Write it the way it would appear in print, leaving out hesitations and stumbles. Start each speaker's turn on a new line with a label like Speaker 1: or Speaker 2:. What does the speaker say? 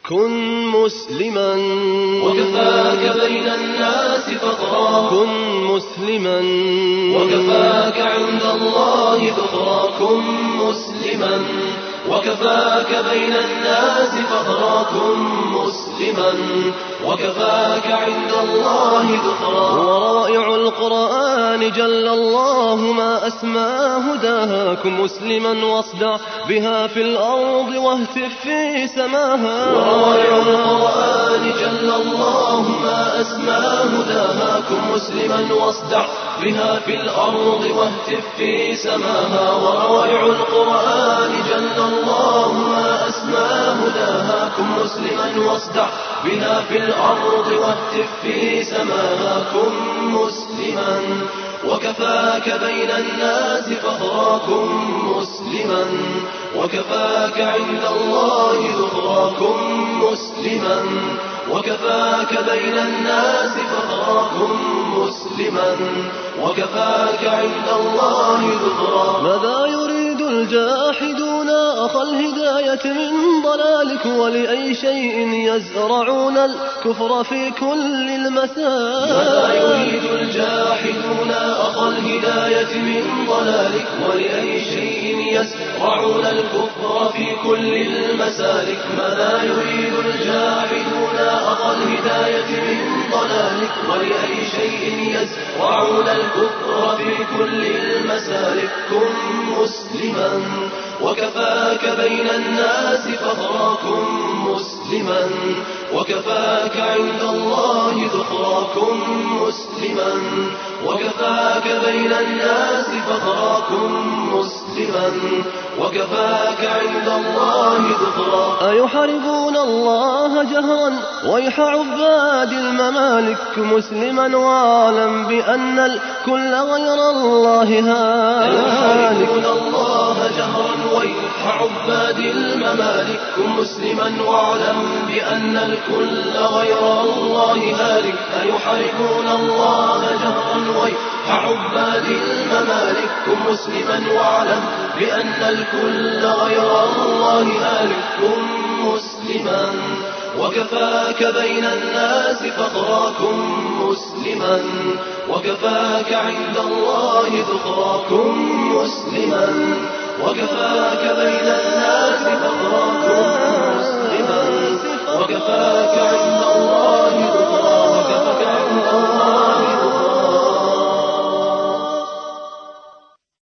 Speaker 1: كن مسلما
Speaker 2: وكفاك بين الناس فقرا.
Speaker 1: كن مسلما
Speaker 2: وكفاك عند الله ذخرا. كن مسلما وكفاك بين الناس فقرا. كن مسلما وكفاك عند الله ذخرا.
Speaker 1: وروائع القرآن جل الله ما أسمى هداها. كن مسلما واصدع بها في الأرض واهتف في سماها.
Speaker 2: وروائع القرآن جل الله ما أسمى هداها. كن مسلما واصدع بها في الأرض واهتف في سماها. وروائع القرآن جل الله ما أسمى هداها. كن مسلما واصدع بها في الأرض واهتف في سماها. كن مسلما وكفاك بين الناس فخرا. كن مسلما وكفاك عند الله ذخرا. كن مسلما وكفاك بين الناس فخرا. كن مسلما وكفاك عند الله ذخرا.
Speaker 1: ماذا يريد الجاحدون أخا الهداية من ضلالك؟ ولأي شيء يزرعون الكفر في كل المسالك؟
Speaker 2: ماذا يريد الجاحدون أخا الهداية من ضلالك؟ ولأي شيء يزرعون الكفر في كل المسالك؟ ماذا يريد الجاحدون أخا الهداية من ضلالك؟ ولأي شيء يزرعون الكفر في كل المسالك؟ كن مسلما وكفاك بين الناس فخرا. كن مسلما وكفاك عند الله ذخرا. كن مسلما وكفاك بين الناس فخرا. كن مسلما وكفاك عند الله ذخرا.
Speaker 1: أيحاربون الله جهرا ويح عباد الممالك؟ مسلما واعلم بأن الكل غير الله هالك.
Speaker 2: أيحاربون الله جهرا ويح عباد الممالك؟ مسلما واعلم بأن الكل غير الله هالك. أيحاربون الله جهرا ويح عباد الممالك؟ مسلما واعلم بأن الكل غير الله هالك. كن مسلما وكفاك بين الناس فخرا. كن مسلما وكفاك عند الله ذخرا. كن مسلما وكفاك بين الناس فخرا. كن مسلما وكفاك عند